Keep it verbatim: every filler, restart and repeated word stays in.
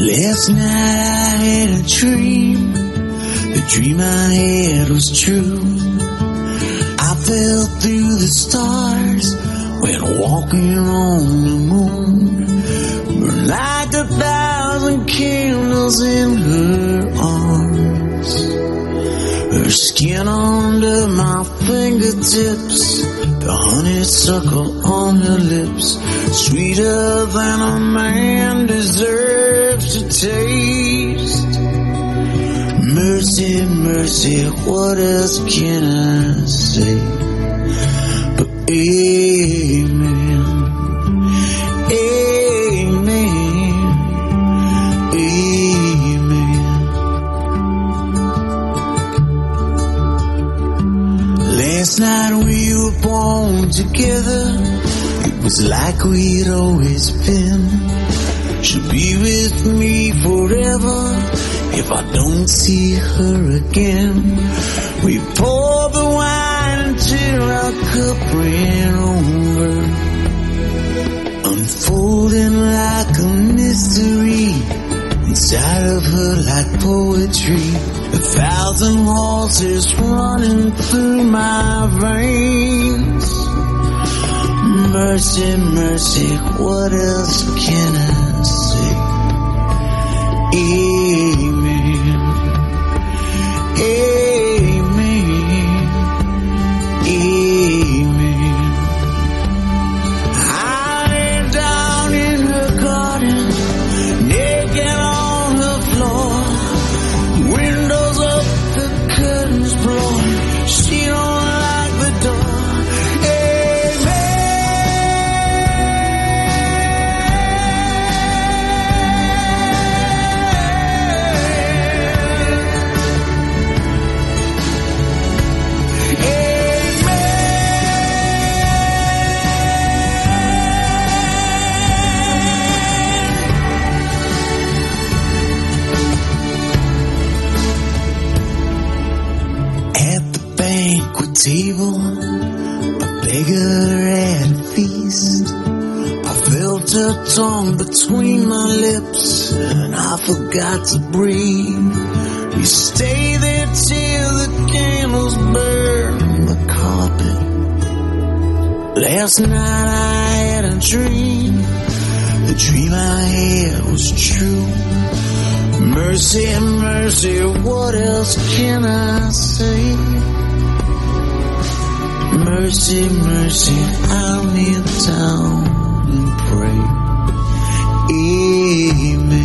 Last night I had a dream. The dream I had was true. I fell through the stars when walking on the moon. Burned like a thousand candles in her arms. Her skin under my fingertips, the honeysuckle on her lips, sweeter than a man deserves to taste. Mercy, mercy, what else can I say? But amen, amen, amen. Last night we were born together. It was like we'd always been. She'll be with me forever if I don't see her again. We poured the wine until our cup ran over, unfolding like a mystery inside of her like poetry. A thousand horses running through my veins. Mercy, mercy, what else can I say? Amen, amen, amen. I lay down in her garden, naked on the floor. Windows up, the curtains blown. She don't like the door. Table, a beggar at a feast. I felt her tongue between my lips, and I forgot to breathe. We stay there till the candles burn the carpet. Last night I had a dream. The dream I had was true. Mercy, mercy, what else can I say? Mercy, mercy, I'll kneel down and pray. Amen.